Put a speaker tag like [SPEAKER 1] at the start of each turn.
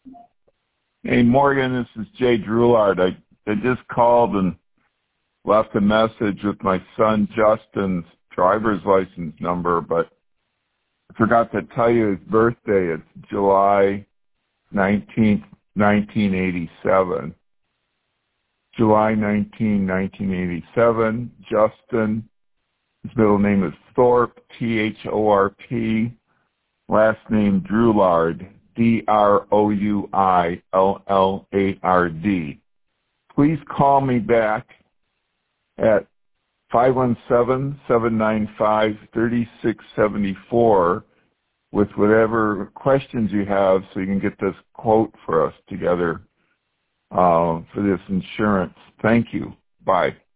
[SPEAKER 1] Hey, Morgan, this is Jay Drulard. I just called and left a message with my son Justin's driver's license number, but I forgot to tell you his birthday. It's July 19th, 1987. July 19, 1987. Justin, his middle name is Thorpe, Thorp. Last name Drulard, Drouillard. Please call me back at 517-795-3674 with whatever questions you have so you can get this quote for us together for this insurance. Thank you. Bye.